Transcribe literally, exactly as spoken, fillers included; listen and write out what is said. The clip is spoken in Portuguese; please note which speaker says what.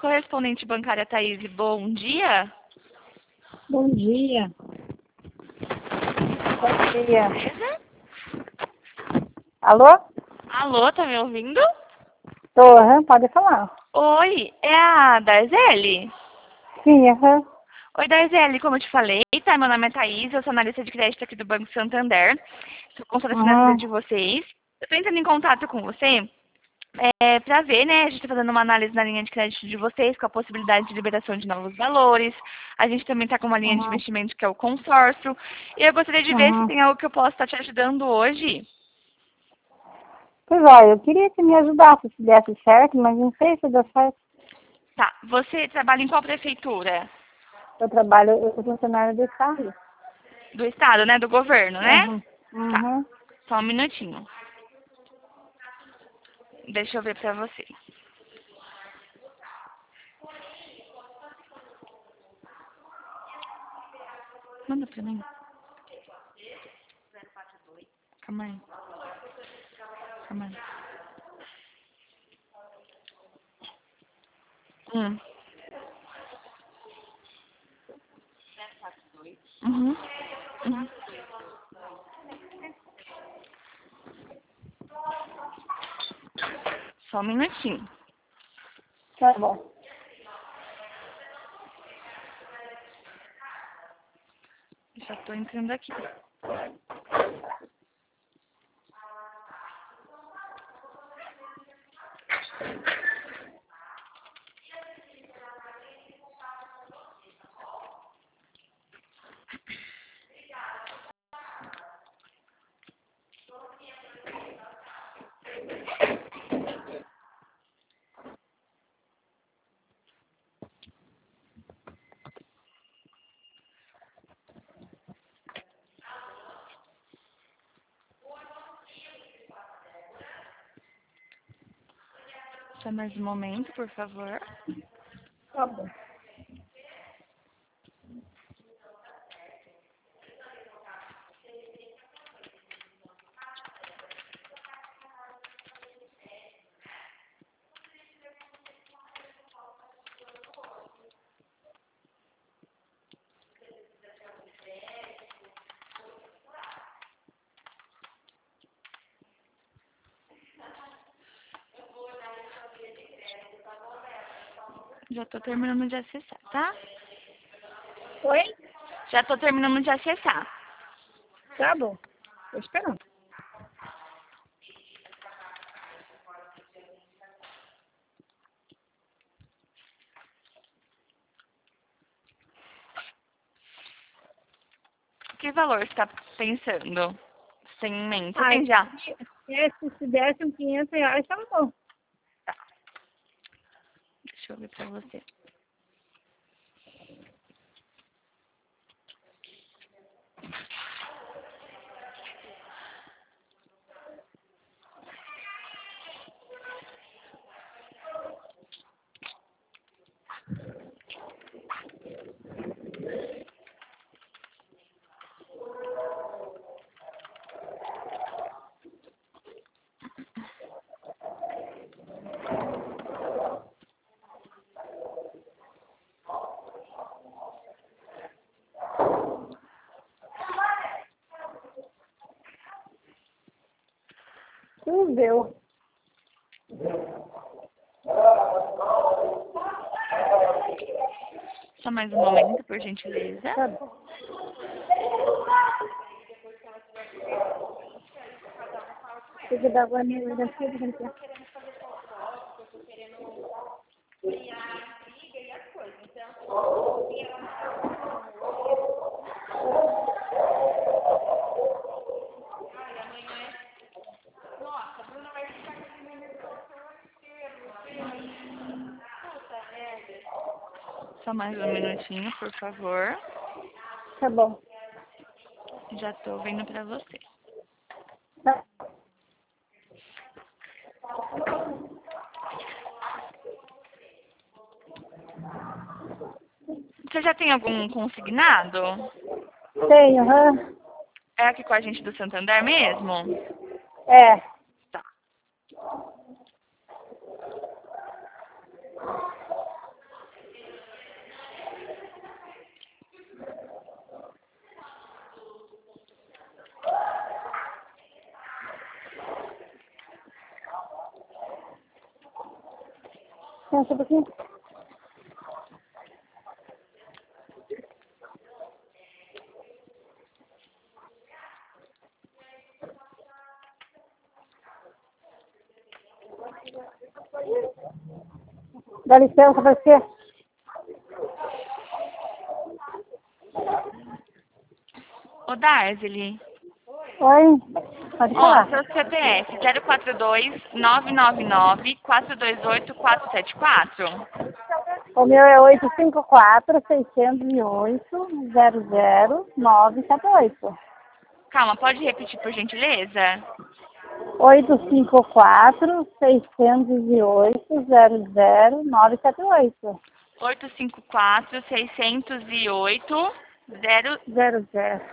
Speaker 1: correspondente bancária Thaís, bom dia.
Speaker 2: Bom dia. Bom dia.
Speaker 1: Beleza?
Speaker 2: Alô?
Speaker 1: Alô, tá me ouvindo?
Speaker 2: Tô, aham, pode falar.
Speaker 1: Oi, é a Darzeli?
Speaker 2: Sim, aham.
Speaker 1: Oi, Darzeli, como eu te falei, tá? Meu nome é Thaís, eu sou analista de crédito aqui do Banco Santander. Sou consultora financeira
Speaker 2: Aham.
Speaker 1: de vocês. Eu tô entrando em contato com você é, para ver, né? A gente tá fazendo uma análise na linha de crédito de vocês, com a possibilidade de liberação de novos valores. A gente também tá com uma linha de
Speaker 2: Aham.
Speaker 1: investimento que é o consórcio. E eu gostaria de ver se
Speaker 2: Aham.
Speaker 1: tem algo que eu possa estar te ajudando hoje.
Speaker 2: Pois olha, eu queria que me ajudasse se desse certo, mas não sei se deu certo.
Speaker 1: Tá, você trabalha em qual prefeitura?
Speaker 2: Eu trabalho, eu sou funcionária do Estado.
Speaker 1: Do estado, né? Do governo, né?
Speaker 2: Aham.
Speaker 1: Tá,
Speaker 2: Uhum.
Speaker 1: só um minutinho. Deixa eu ver pra você. Manda pra mim. Calma aí. Calma aí. Hum. Uhum. Uhum. Só um minutinho.
Speaker 2: Tá bom.
Speaker 1: Já tô entrando aqui. Só mais um momento, por favor.
Speaker 2: Tá bom.
Speaker 1: Já tô terminando de acessar, tá?
Speaker 2: Oi?
Speaker 1: Já tô terminando de acessar.
Speaker 2: Tá bom. Tô esperando.
Speaker 1: Que valor você tá pensando? Tem em mente? Você
Speaker 2: Ah,
Speaker 1: tem já?
Speaker 2: se, se desse uns quinhentos reais, tá bom.
Speaker 1: Tá. Deixa eu ver pra você.
Speaker 2: Tudo deu.
Speaker 1: Só mais um momento, por gentileza.
Speaker 2: Tá bom. Tem que dar uma minha da filha.
Speaker 1: Só mais um minutinho, por favor.
Speaker 2: Tá bom.
Speaker 1: Já tô vendo pra você.
Speaker 2: Tá.
Speaker 1: Você já tem algum consignado?
Speaker 2: Tenho, aham.
Speaker 1: É aqui com a gente do Santander mesmo?
Speaker 2: É.
Speaker 1: Tá.
Speaker 2: Pensa um pouquinho. Dá licença, vai ser.
Speaker 1: Ô, Darzeli.
Speaker 2: Oi, pode
Speaker 1: Ó,
Speaker 2: falar.
Speaker 1: seu C P F zero quatro dois nove nove nove quatro dois oito quatro sete quatro.
Speaker 2: O meu é oito cinco quatro, seis zero oito, zero zero, nove sete oito.
Speaker 1: Calma, pode repetir por gentileza?
Speaker 2: oito cinco quatro, seis zero oito, zero zero, nove sete oito.
Speaker 1: oito cinco quatro seis zero oito zero
Speaker 2: Zero zero.